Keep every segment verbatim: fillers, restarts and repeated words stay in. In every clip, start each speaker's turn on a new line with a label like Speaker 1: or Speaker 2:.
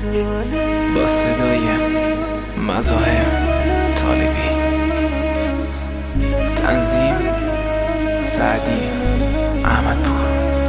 Speaker 1: با صدای مذاهب طالبی، تنظیم سعدی احمدپور.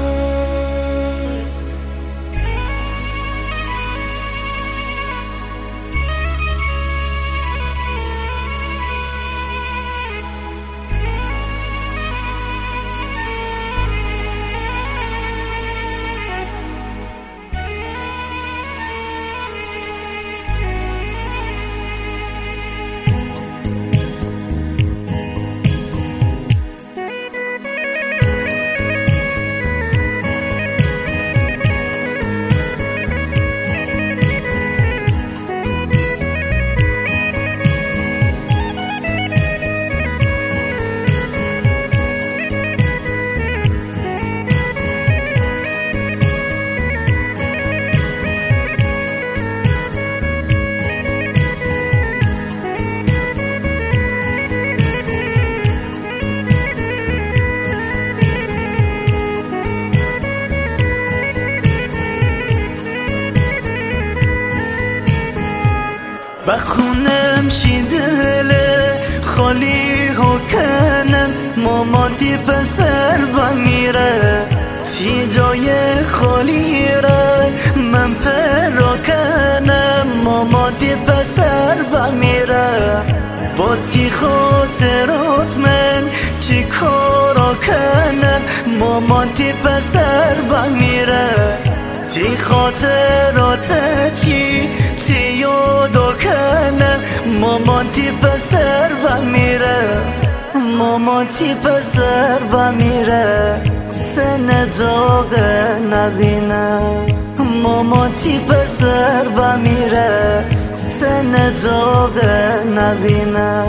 Speaker 2: بخونم شی دل خالی ها کنم مامادی پسر بمیره تی جای خالی را من پرا کنم مامادی پسر بمیره با تی خاطرات من چی کارا کنم مامادی پسر بمیره تی خاطرات چی تی یادو کنم مامان تی پسر بمیره مامان تی پسر بمیره سن داغ نبینه مامان تی پسر بمیره سن داغ نبینه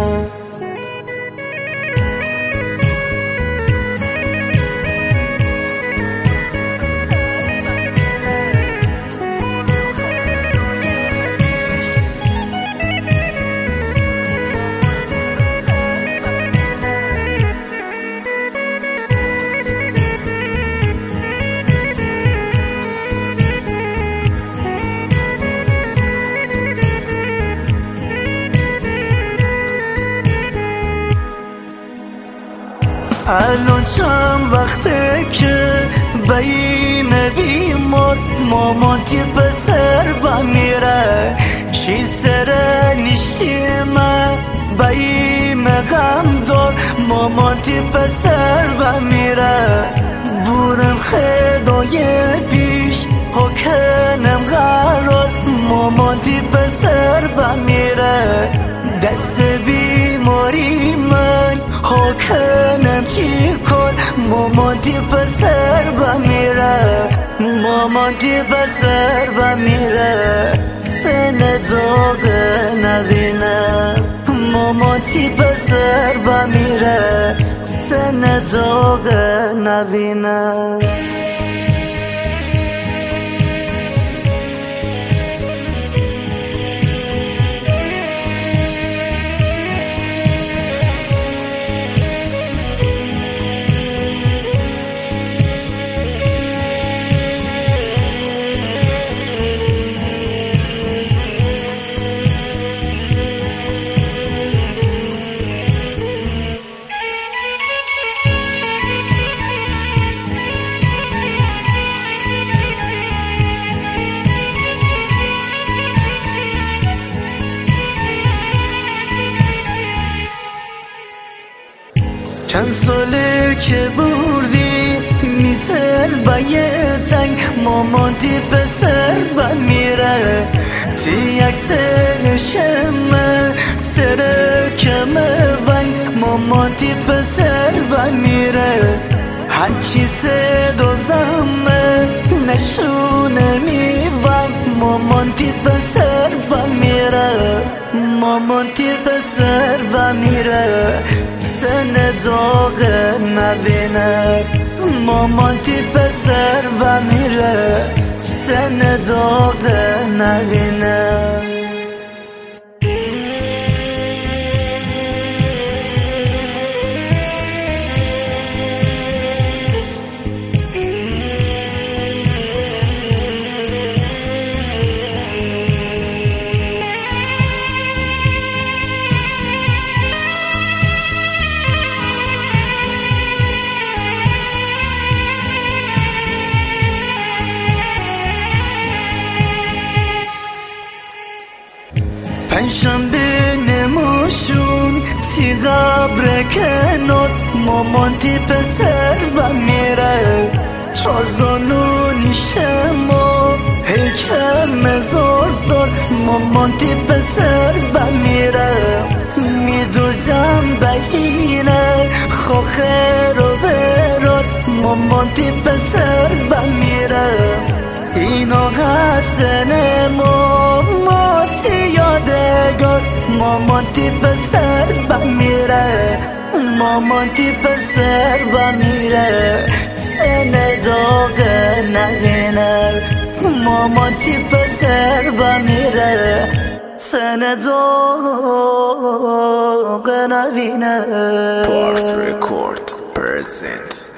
Speaker 2: الان چند وقته که بین بیمار مامان تی پسر بمیره چی سر نیشتی من بیم غم دار مامان تی پسر بمیره بورم خدای پیش ها کنم قرار مامان تی پسر بمیره دست بیماری من ها کنم چی کن مامان تی پسر بمیره مامان تی پسر بمیره سن داغ نبینه مامان تی پسر بمیره سن داغ نبینه چند ساله که بردی میتر با یه تنگ مامان تی پسر بمیره تی اکسه شمه سره کمه ونگ مامان تی پسر بمیره هرچی صدا زمه نشونه میونگ مامان تی پسر بمیره مامان تی پسر بمیره سن داغ نبینه مامان تی پسر بمیره سن داغ نبینه قبر کنار مامان تی پسر بمیره چار زانونی شما هیکم زازار مامان تی پسر بمیره میدو جم بگینه خوخه رو برات مامان تی پسر بمیره اینا حسن مامان تی یادگار مامان تی پسر بمیره مامان تی پسر بمیره سن داغ نبینه مامان تی پسر بمیره سن داغ نبینه
Speaker 1: Pars Record present